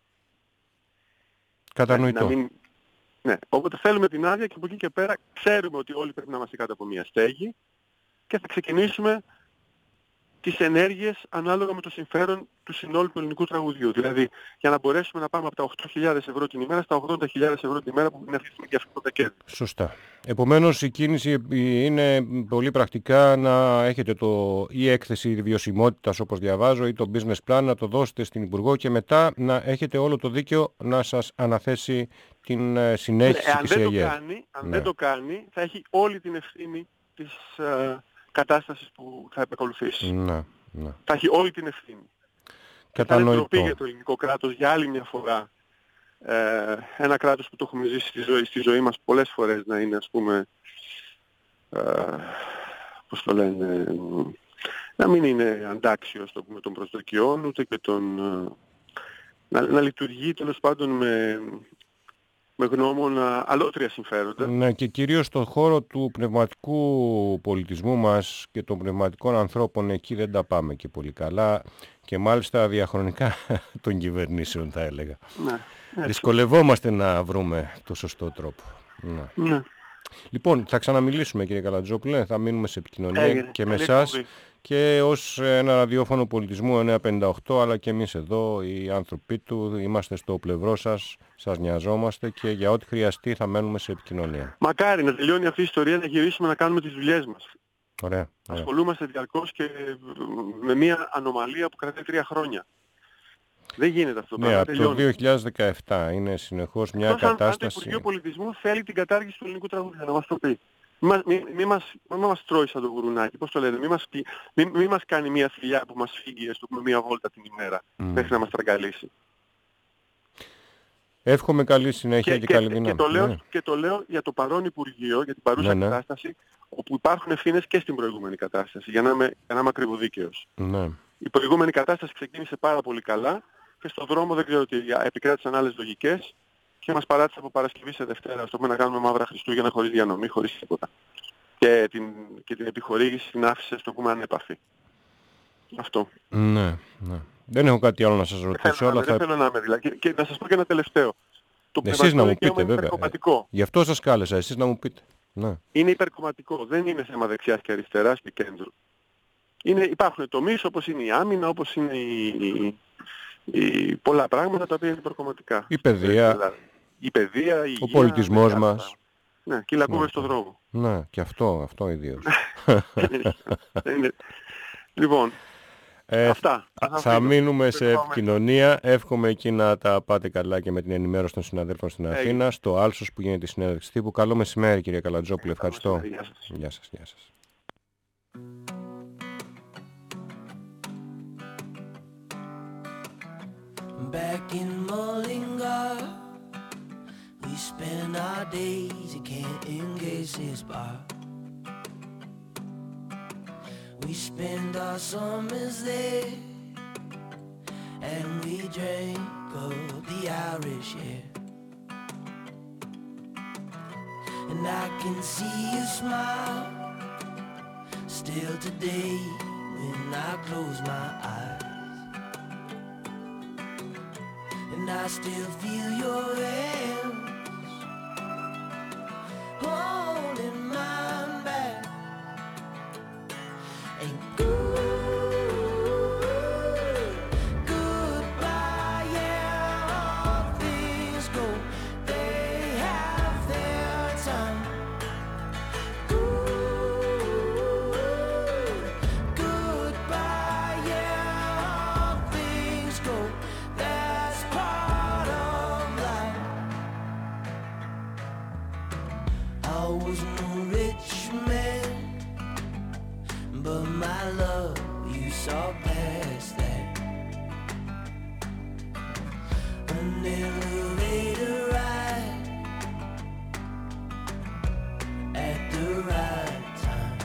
Κατανοητό. Μην... Ναι, οπότε θέλουμε την άδεια και από εκεί και πέρα ξέρουμε ότι όλοι πρέπει να είμαστε κάτω από μια στέγη και θα ξεκινήσουμε τις ενέργειες ανάλογα με το συμφέρον του συνόλου του ελληνικού τραγουδιού. Δηλαδή, για να μπορέσουμε να πάμε από τα οκτώ χιλιάδες ευρώ την ημέρα στα ογδόντα χιλιάδες ευρώ την ημέρα που είναι αυτή τη στιγμή και αυτό το κέρδη. Σωστά. Επομένως, η κίνηση είναι πολύ πρακτικά να έχετε το, η έκθεση βιωσιμότητας όπως διαβάζω ή το business plan, να το δώσετε στην Υπουργό και μετά να έχετε όλο το δίκαιο να σας αναθέσει την συνέχιση ναι, της ΕΓΕ. Αν ναι. δεν το κάνει, θα έχει όλη την ευθύνη της... Uh, κατάστασης που θα επακολουθήσει. Ναι, ναι. Θα έχει όλη την ευθύνη. Κατανοητό. Θα είναι ντροπή για το ελληνικό κράτος για άλλη μια φορά. Ε, ένα κράτος που το έχουμε ζήσει στη ζωή, στη ζωή μας πολλές φορές να είναι, ας πούμε, ε, πώς το λένε, να μην είναι αντάξιο, ας το πούμε, των προσδοκιών, ούτε και των... Να, να λειτουργεί τέλος πάντων με... με γνώμονα αλότρια συμφέροντα. Ναι, και κυρίως στον χώρο του πνευματικού πολιτισμού μας και των πνευματικών ανθρώπων, εκεί δεν τα πάμε και πολύ καλά και μάλιστα διαχρονικά των κυβερνήσεων θα έλεγα. Ναι, δυσκολευόμαστε να βρούμε το σωστό τρόπο. Ναι. Ναι. Λοιπόν, θα ξαναμιλήσουμε κύριε Καλατζόπουλε, θα μείνουμε σε επικοινωνία Έγινε, και με εσάς και ως ένα ραδιόφωνο πολιτισμού εννιακόσια πενήντα οκτώ, αλλά και εμείς εδώ οι άνθρωποι του είμαστε στο πλευρό σας, σας νοιαζόμαστε και για ό,τι χρειαστεί θα μένουμε σε επικοινωνία. Μακάρι να τελειώνει αυτή η ιστορία, να γυρίσουμε να κάνουμε τις δουλειές μας. Ωραία, ωραία. Ασχολούμαστε διαρκώς και με μια ανομαλία που κρατάει τρία χρόνια. Δεν γίνεται αυτό το ναι, πράγμα. Από το δύο χιλιάδες δεκαεπτά είναι συνεχώς μια Εκτός κατάσταση... Αν το Υπουργείο Πολιτισμού θέλει την κατάργηση του ελληνικού τραγουδιού, να μας το πει. Μη, μη, μη, μας, μη μας τρώει σαν το γουρουνάκι, πώς το λένε, μη μας, μη, μη μας κάνει μια θηλιά που μας φύγει, ας το πούμε, μια βόλτα την ημέρα, mm. μέχρι να μας τραγκαλίσει. Εύχομαι καλή συνέχεια και, και, και καλή δύναμη. Και το, λέω, ναι. και το λέω για το παρόν Υπουργείο, για την παρούσα ναι, κατάσταση, ναι. όπου υπάρχουν ευθύνες και στην προηγούμενη κατάσταση, για να είμαι, για να είμαι ακριβοδίκαιος. Ναι. Η προηγούμενη κατάσταση ξεκίνησε πάρα πολύ καλά και στον δρόμο δεν ξέρω ότι επικράτησαν άλλες λογικές και μας παράτησε από Παρασκευή σε Δευτέρα, στο να κάνουμε μαύρα Χριστούγεννα χωρίς διανομή, χωρίς τίποτα. Και την, και την επιχορήγηση την άφησε, στο πούμε, ανέπαφη. Αυτό. Ναι, ναι. Δεν έχω κάτι άλλο να σας ρωτήσω. Δεν θέλω, θα... θέλω να είμαι δηλαδή. Και, και να σας πω και ένα τελευταίο. Το εσείς να μου πείτε βέβαια. Ε, γι' αυτό σας κάλεσα, εσείς να μου πείτε. Ναι. Είναι υπερκομματικό. Δεν είναι θέμα δεξιάς και αριστεράς και κέντρου. Είναι, υπάρχουν τομείς όπως είναι η άμυνα, όπως είναι η, η, η, πολλά πράγματα τα οποία είναι υπερκομματικά. Η παιδεία. Η παιδεία, η ο πολιτισμός μας. Ναι, κυλακούμε ναι. στον δρόμο. Ναι, και αυτό, αυτό ιδίως. Λοιπόν, ε, αυτά. Θα, θα μείνουμε σε επικοινωνία. Εύχομαι εκεί να τα πάτε καλά και με την ενημέρωση των συναδέλφων στην Αθήνα. Έγινε. Στο Άλσος που γίνεται η συνέντευξη τύπου. Καλό μεσημέρι, κύριε Καλατζόπουλε. Ευχαριστώ. Γεια σας. Γεια σας, γεια σας. Back in Mullingar, we spend our days at Canton Gases Bar. We spend our summers there, and we drank of the Irish air. And I can see you smile still today when I close my eyes. And I still feel your hands holding mine back. And good, goodbye, yeah, all things go, they have their time. Good, goodbye, yeah, all things go, that's part of life. I was no rich man, but my love, you saw past that. An elevator ride at the right time.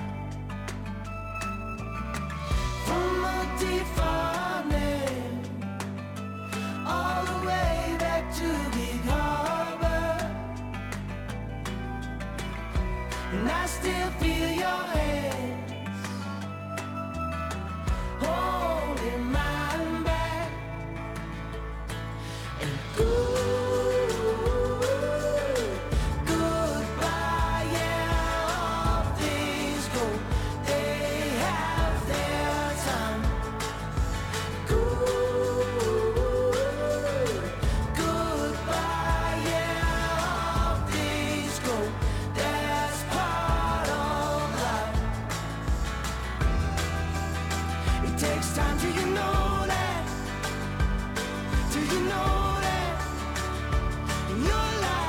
From Montefiore all the way back to Gig Harbor, and I still feel your hands holding mine back. And good, goodbye, yeah, all things go, they have their time. Good, goodbye, yeah, all things go, that's part of life. It takes time till you know that, till you know that in your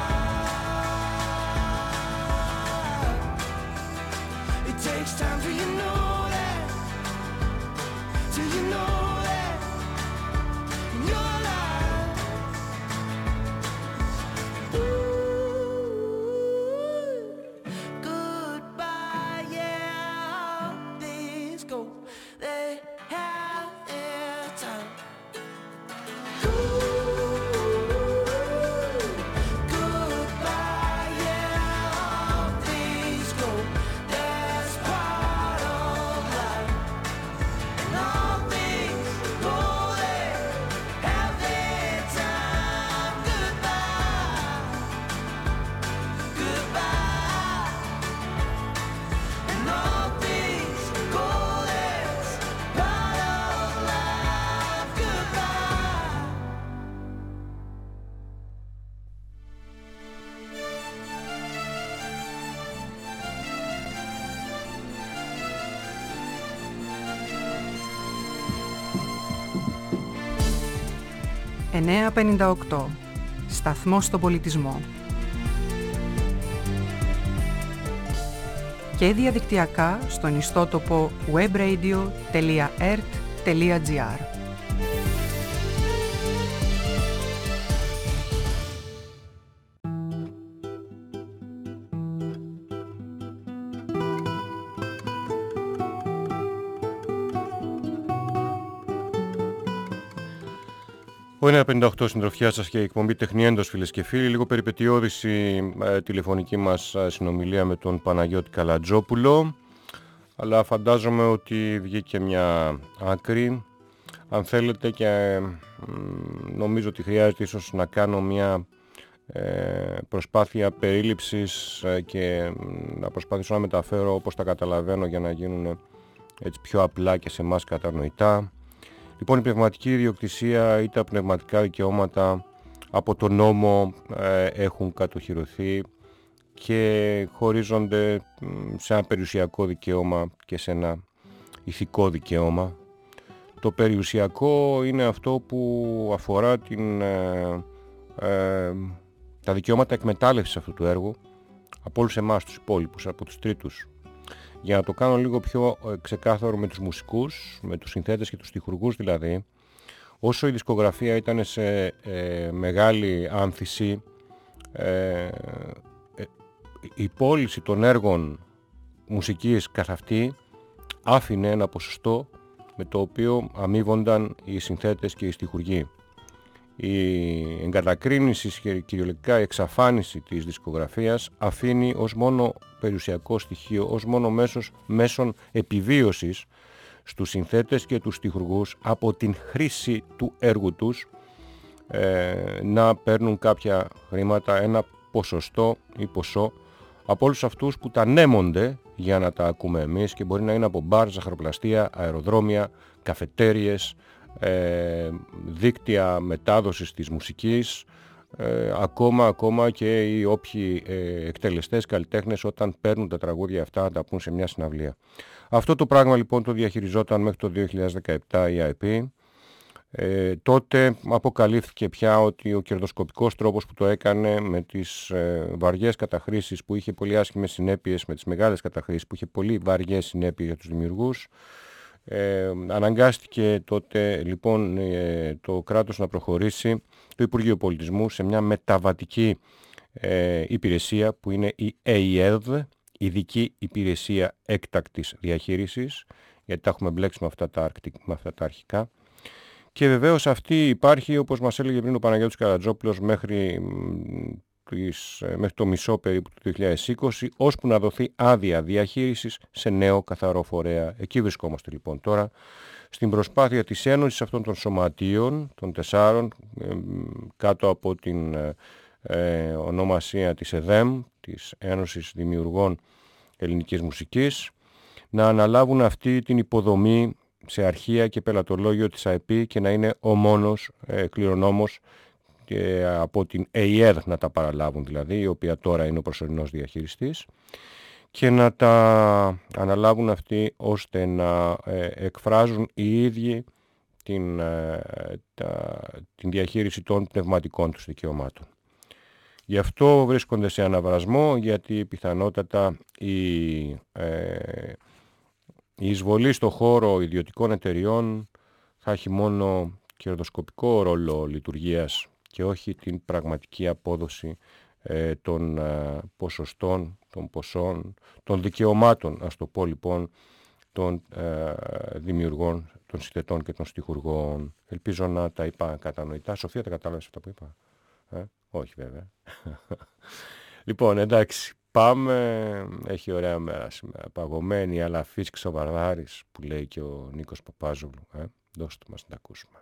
life. It takes time till you know that, till you know that in your life. Ooh, goodbye, yeah, all things go, they have their time. Good, goodbye, yeah, all things go, that's part of life. And all things go, they have their time. Goodbye, goodbye. And all things go, that's part of life. Goodbye. εννιακόσια πενήντα οκτώ. Σταθμός στον πολιτισμό. Και διαδικτυακά στον ιστότοπο webradio τελεία e r t τελεία g r. Ο εννιακόσια πενήντα οκτώ συντροφιά σας και η εκπομπή Τεχνιέντος, φίλες και φίλοι. Λίγο περιπετειώδης η ε, τηλεφωνική μας ε, συνομιλία με τον Παναγιώτη Καλατζόπουλο, αλλά φαντάζομαι ότι βγήκε μια άκρη. Αν θέλετε, και ε, νομίζω ότι χρειάζεται ίσως να κάνω μια ε, προσπάθεια περίληψης ε, και να προσπαθήσω να μεταφέρω όπως τα καταλαβαίνω για να γίνουν έτσι πιο απλά και σε εμάς κατανοητά. Λοιπόν, η πνευματική ιδιοκτησία ή τα πνευματικά δικαιώματα από τον νόμο ε, έχουν κατοχυρωθεί και χωρίζονται σε ένα περιουσιακό δικαίωμα και σε ένα ηθικό δικαίωμα. Το περιουσιακό είναι αυτό που αφορά την, ε, ε, τα δικαιώματα εκμετάλλευσης αυτού του έργου από όλους εμάς τους υπόλοιπους, από τους τρίτους. Για να το κάνω λίγο πιο ξεκάθαρο με τους μουσικούς, με τους συνθέτες και τους στιχουργούς δηλαδή, όσο η δισκογραφία ήταν σε ε, μεγάλη άνθηση, ε, ε, η πώληση των έργων μουσικής καθ' αυτή άφηνε ένα ποσοστό με το οποίο αμείβονταν οι συνθέτες και οι στιχουργοί. Η εγκατακρίνηση και κυριολεκτικά η εξαφάνιση της δισκογραφίας αφήνει ως μόνο περιουσιακό στοιχείο, ως μόνο μέσος, μέσον επιβίωσης στους συνθέτες και τους στιχουργούς από την χρήση του έργου τους ε, να παίρνουν κάποια χρήματα, ένα ποσοστό ή ποσό από όλους αυτούς που τα νέμονται για να τα ακούμε εμείς, και μπορεί να είναι από μπαρ, ζαχαροπλαστεία, αεροδρόμια, καφετέριες, ε, δίκτυα μετάδοσης της μουσικής, ε, ακόμα, ακόμα και οι όποιοι ε, εκτελεστές καλλιτέχνες όταν παίρνουν τα τραγούδια αυτά να τα πούν σε μια συναυλία. Αυτό το πράγμα λοιπόν το διαχειριζόταν μέχρι το δύο χιλιάδες δεκαεπτά η άι πι. Ε, τότε αποκαλύφθηκε πια ότι ο κερδοσκοπικός τρόπος που το έκανε, με τις ε, βαριές καταχρήσεις που είχε πολύ άσχημες συνέπειες, με τις μεγάλες καταχρήσεις που είχε πολύ βαριές συνέπειες για τους δημιουργούς, ε, αναγκάστηκε τότε λοιπόν ε, το κράτος να προχωρήσει, το Υπουργείο Πολιτισμού, σε μια μεταβατική ε, υπηρεσία που είναι η έι ι ι, Ειδική Υπηρεσία Έκτακτης Διαχείρισης, γιατί τα έχουμε μπλέξει με αυτά τα, με αυτά τα αρχικά. Και βεβαίως αυτή υπάρχει, όπως μας έλεγε πριν ο Παναγιώτης Καρατζόπουλος, μέχρι, μέχρι το μισό περίπου του δύο χιλιάδες είκοσι, ώσπου να δοθεί άδεια διαχείρισης σε νέο καθαρό φορέα. Εκεί βρισκόμαστε λοιπόν τώρα, στην προσπάθεια της ένωσης αυτών των σωματείων, των τεσσάρων, κάτω από την ε, ονομασία της ΕΔΕΜ, της Ένωσης Δημιουργών Ελληνικής Μουσικής, να αναλάβουν αυτή την υποδομή σε αρχεία και πελατολόγιο της άι πι και να είναι ο μόνος ε, κληρονόμος και από την έι ι ι να τα παραλάβουν δηλαδή, η οποία τώρα είναι ο προσωρινός διαχειριστής, και να τα αναλάβουν αυτοί ώστε να ε, εκφράζουν οι ίδιοι την, ε, τα, την διαχείριση των πνευματικών τους δικαιωμάτων. Γι' αυτό βρίσκονται σε αναβρασμό, γιατί πιθανότατα η, ε, η εισβολή στο χώρο ιδιωτικών εταιριών θα έχει μόνο κερδοσκοπικό ρόλο λειτουργίας και όχι την πραγματική απόδοση ε, των ε, ποσοστών, των ποσών, των δικαιωμάτων, ας το πω λοιπόν, των ε, δημιουργών, των συνθετών και των στιχουργών. Ελπίζω να τα είπα κατανοητά. Σοφία, τα κατάλαβες αυτά που είπα? Ε? Όχι βέβαια. Λοιπόν, εντάξει, πάμε. Έχει ωραία μέρα σήμερα. Παγωμένη, αλλά φύσκης ο Βαρδάρης, που λέει και ο Νίκος Παπάζογλου. Ε? Δώστε μας να τα ακούσουμε.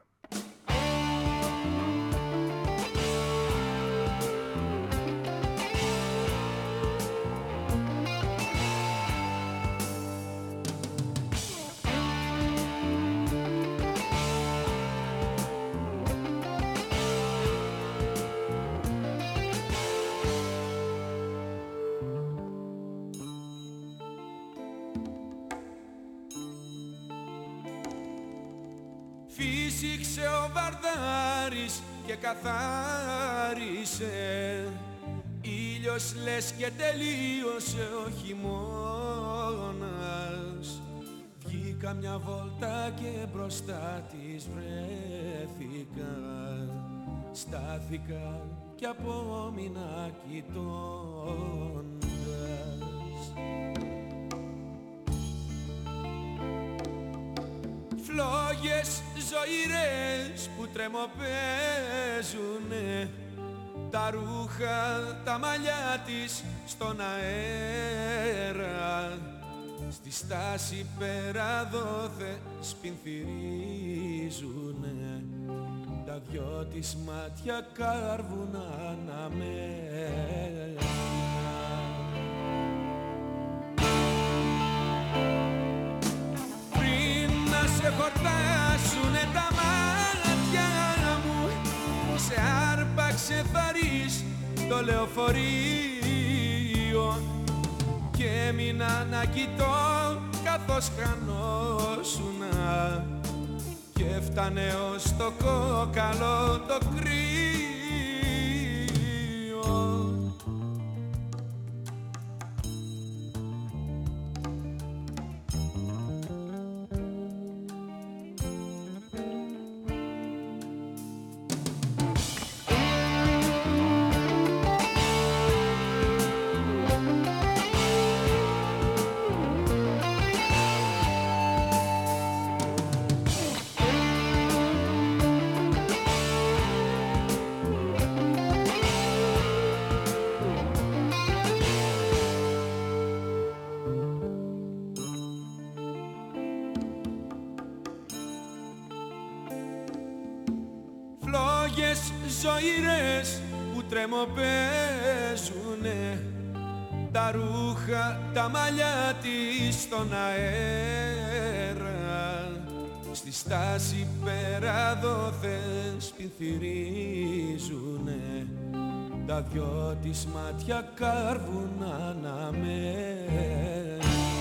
Φύσηξε ο Βαρδάρης και καθάρισε, ήλιος λες και τελείωσε ο χειμώνας. Βγήκα μια βόλτα και μπροστά της βρέθηκα, στάθηκα και απόμεινα κοιτώντας. Φλόγες ζωηρές που τρεμοπαίζουνε, τα ρούχα, τα μαλλιά της στον αέρα, στη στάση πέρα δόθε σπινθυρίζουνε, τα δυο της μάτια κάρβουν αναμένα. Σε χορτάσουνε τα μάτια μου, σε άρπαξε βαρύς το λεωφορείο έμεινα να κοιτώ καθώς χανόσουνα και έφτανε ως το κόκαλο το κρύο. Ζωήρες που τρεμοπαίζουνε τα ρούχα, τα μαλλιά της στον αέρα, στη στάση πέρα δόθες πληθυρίζουνε, τα δυο της μάτια κάρβουν αναμένα.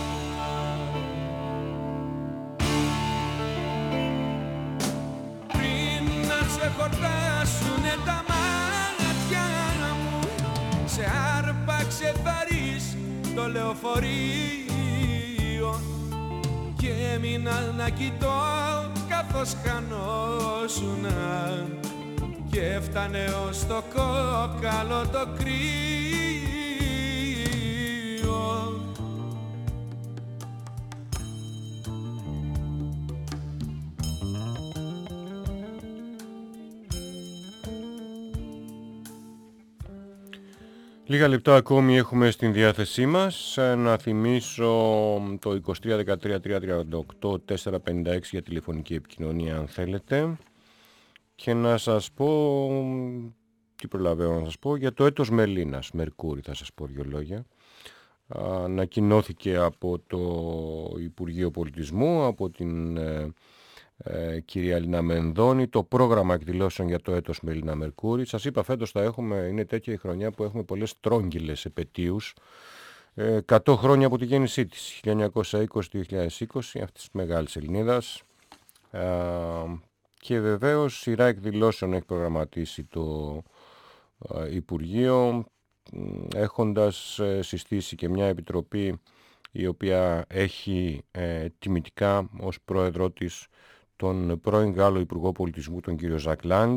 Πριν να σε χορτάσουνε τα μάτια μου, σε άρπαξε βαρύς το λεωφορείο και έμεινα να κοιτώ καθώς χανόσουνα και έφτανε ως το κόκαλο το κρύο. Λίγα λεπτά ακόμη έχουμε στην διάθεσή μας. Να θυμίσω το είκοσι τρία δεκατρία τριακόσια τριάντα οκτώ τετρακόσια πενήντα έξι για τηλεφωνική επικοινωνία αν θέλετε. Και να σας πω, τι προλαβαίνω να σας πω, για το έτος Μελίνας, Μερκούρη θα σας πω δύο λόγια. Ανακοινώθηκε από το Υπουργείο Πολιτισμού, από την ε, ε, κυρία Λίνα Μενδώνη, το πρόγραμμα εκδηλώσεων για το έτος Μελίνα Μερκούρη. Σας είπα, φέτος θα έχουμε, είναι τέτοια η χρονιά που έχουμε πολλές τρόγγυλες επετείους. Ε, εκατό χρόνια από τη γέννησή της, χίλια εννιακόσια είκοσι με δύο χιλιάδες είκοσι, αυτής της μεγάλης Ελληνίδας. Ε, και βεβαίως σειρά εκδηλώσεων έχει προγραμματίσει το ε, Υπουργείο, έχοντας ε, συστήσει και μια επιτροπή η οποία έχει ε, τιμητικά ως πρόεδρό της τον πρώην Γάλλο Υπουργό Πολιτισμού, τον κύριο Ζακ Λάγκ.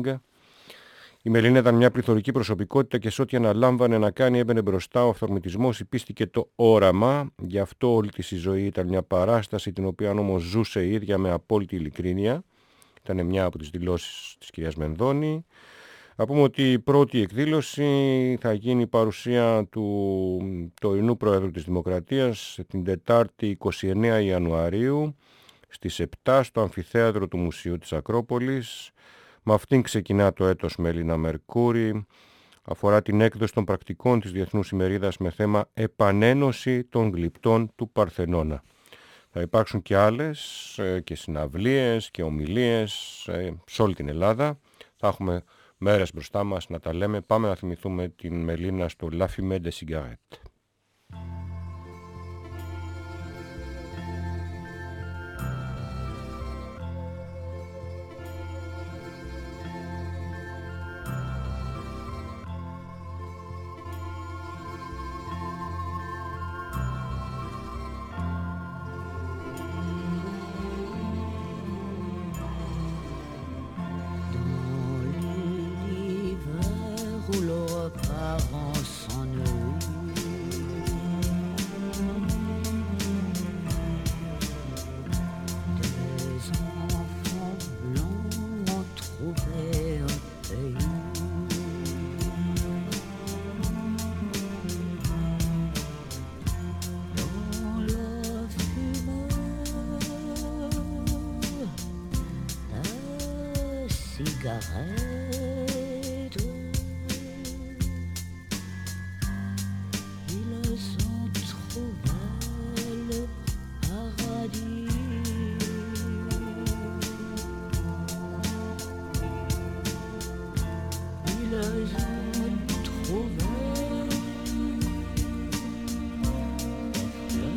Η Μελίνα ήταν μια πληθωρική προσωπικότητα και σε ό,τι αναλάμβανε να κάνει έμπαινε μπροστά ο αυθορμητισμός, η πίστη και το όραμα. Γι' αυτό όλη της η ζωή ήταν μια παράσταση την οποία όμως ζούσε η ίδια με απόλυτη ειλικρίνεια. Ήταν μια από τις δηλώσεις της κυρίας Μενδώνη. Να πούμε ότι η πρώτη εκδήλωση θα γίνει η παρουσία του τωρινού Πρόεδρου της Δημοκρατίας την Τετάρτη εικοστή ενάτη Ιανουαρίου στις επτά στο Αμφιθέατρο του Μουσείου της Ακρόπολης. Με αυτήν ξεκινά το έτος Μελίνα Μερκούρη. Αφορά την έκδοση των πρακτικών της Διεθνούς ημερίδας με θέμα «Επανένωση των γλυπτών του Παρθενώνα». Θα υπάρξουν και άλλες και συναυλίες και ομιλίες σε όλη την Ελλάδα. Θα έχουμε μέρες μπροστά μας να τα λέμε. Πάμε να θυμηθούμε την Μελίνα στο La Fumée des Cigarettes. Trouvé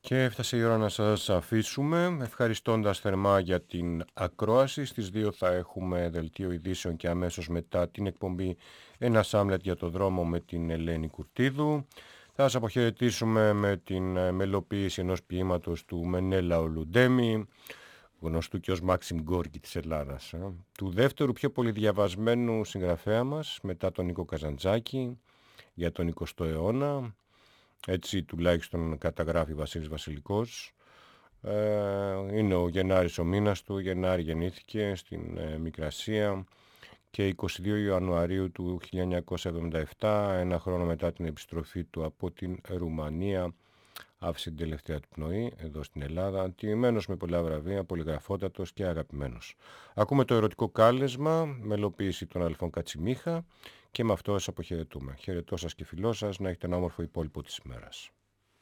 Και έφτασε η ώρα να σας αφήσουμε, ευχαριστώντας θερμά για την ακρόαση. Στις δύο θα έχουμε δελτίο ειδήσεων και αμέσως μετά την εκπομπή «Ένα Άμλετ για το δρόμο» με την Ελένη Κουρτίδου. Θα σας αποχαιρετήσουμε με την μελοποίηση ενός ποίηματος του Μενέλα Ολουντέμι, γνωστού και ως Μάξιμ Γκόρκι της Ελλάδας, ε? του δεύτερου πιο πολύ διαβασμένου συγγραφέα μας, μετά τον Νίκο Καζαντζάκη, για τον εικοστό αιώνα. Έτσι τουλάχιστον καταγράφει Βασίλης Βασιλικός. Ε, είναι ο Γενάρης ο μήνας του. Γενάρη γεννήθηκε στην ε, Μικρασία και εικοστή δεύτερη Ιανουαρίου του χίλια εννιακόσια εβδομήντα επτά, ένα χρόνο μετά την επιστροφή του από την Ρουμανία, άφησε την τελευταία του πνοή εδώ στην Ελλάδα. Τιμημένος με πολλά βραβεία, πολυγραφότατος και αγαπημένος. Ακούμε το ερωτικό κάλεσμα, μελοποίηση των αδελφών Κατσιμίχα, και με αυτό σας αποχαιρετούμε. Χαιρετώ σας και φιλό σας, να έχετε ένα όμορφο υπόλοιπο της ημέρας.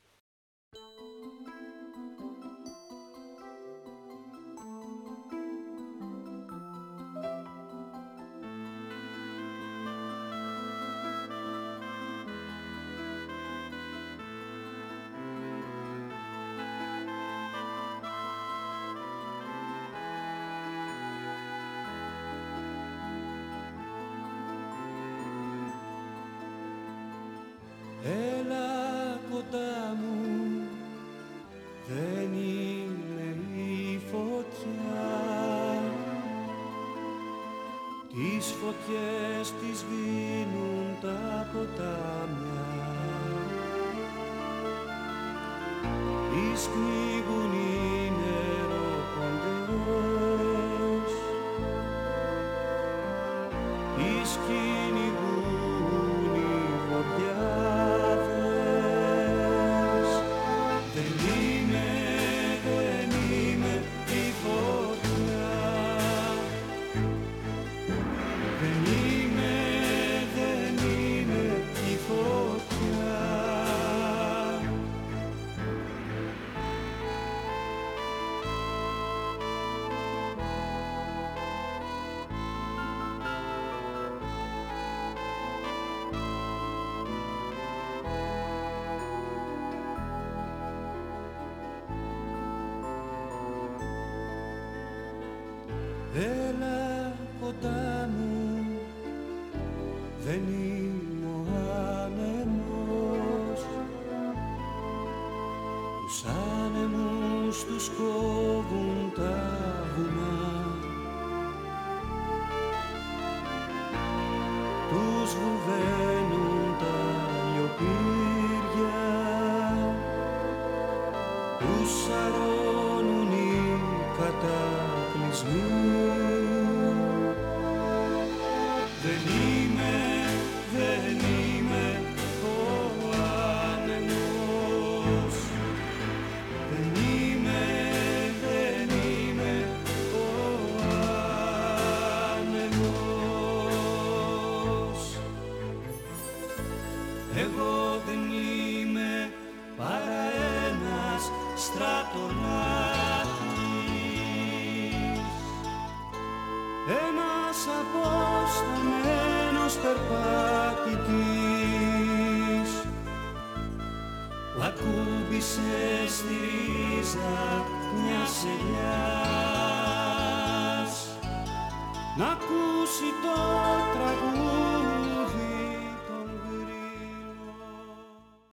Έλα κοντά μου, δεν είναι η φωτιά. Τις φωτιές τις σβήνουν τα ποτάμια. Τις πνίγουν οι νεροποντές. Τις κυνηγούν οι βοδιάδες. Δεν είμαι, δεν είμαι η φωτιά. Δεν είμαι, δεν είμαι η φωτιά. Έλα κοντά μου, δεν είμαι ο άνεμος. Τους άνεμους τους κόβουν τα βουνά. Τους βουβαίνουν τα λιοπύρια. Τους σαρώνουν οι κατακλυσμοί. Δεν είμαι, δεν είμαι ο άνεμος. Δεν είμαι, δεν είμαι ο άνεμος. Εγώ δεν είμαι παρά ένας στρατονάκης, ένας αποσταμένος περπάτητης που ακούμπησε στη ρίζα μιας ελιάς να ακούσει το